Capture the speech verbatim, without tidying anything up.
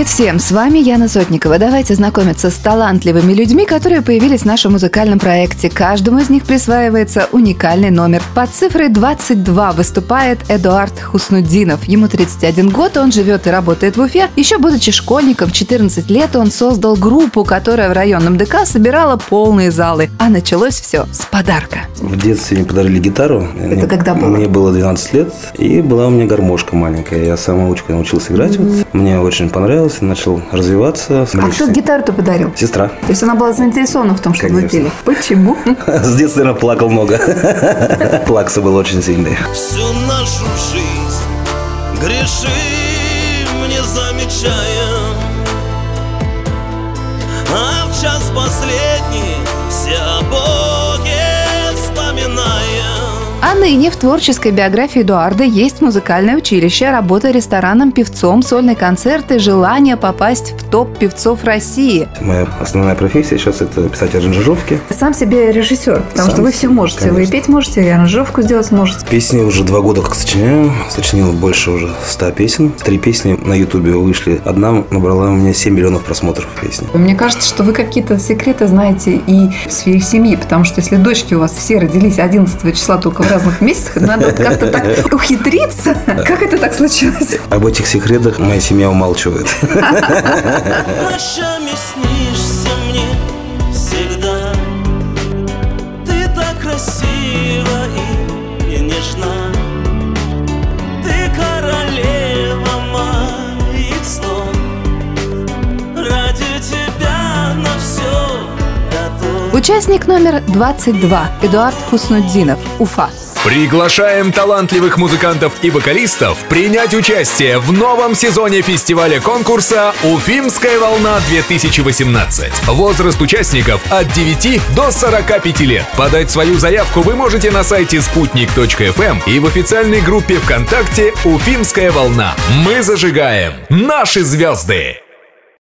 Привет всем, с вами Яна Сотникова. Давайте знакомиться с талантливыми людьми, которые появились в нашем музыкальном проекте. Каждому из них присваивается уникальный номер. Под цифрой двадцать два выступает Эдуард Хуснутдинов. Ему тридцать один год, он живет и работает в Уфе. Еще будучи школьником, в четырнадцать лет он создал группу, которая в районном ДК собирала полные залы. А началось все с подарка. В детстве мне подарили гитару. Это мне, когда было? Мне было двенадцать лет, и была у меня гармошка маленькая. Я самоучкой научился играть. Mm-hmm. Вот. Мне очень понравилось, начал развиваться. А кто гитару-то подарил? Сестра. То есть она была заинтересована в том, что вы пели? Почему? С детства, наверное, плакал много. Плакса был очень сильный. Всю нашу жизнь грешим, не замечая, а в час последний все о Боге вспоминая. А ныне в творческой биографии Эдуарда есть музыкальное училище, работа рестораном, певцом, сольные концерты, желание попасть в топ певцов России. Моя основная профессия сейчас – это писать аранжировки. Сам себе режиссер, потому Сам что вы все можете. Конечно. Вы и петь можете, и аранжировку сделать можете. Песни уже два года как сочиняю. Сочинил больше уже ста песен. Три песни на Ютубе вышли. Одна набрала у меня семь миллионов просмотров песни. Мне кажется, что вы какие-то секреты знаете и в сфере семьи, потому что если дочки у вас все родились одиннадцатого числа только в разных месяцах, надо вот как-то так ухитриться. Как это так случилось? Об этих секретах моя семья умалчивает. Ночами снишься мне всегда. Ты так красива и, и нежна. Ты королева моих снов. Ради тебя на все готов. Участник номер двадцать два. Эдуард Хуснутдинов, Уфа. Приглашаем талантливых музыкантов и вокалистов принять участие в новом сезоне фестиваля-конкурса «Уфимская волна-две тысячи восемнадцать». Возраст участников от девяти до сорока пяти лет. Подать свою заявку вы можете на сайте спутник точка эф эм и в официальной группе ВКонтакте «Уфимская волна». Мы зажигаем наши звезды!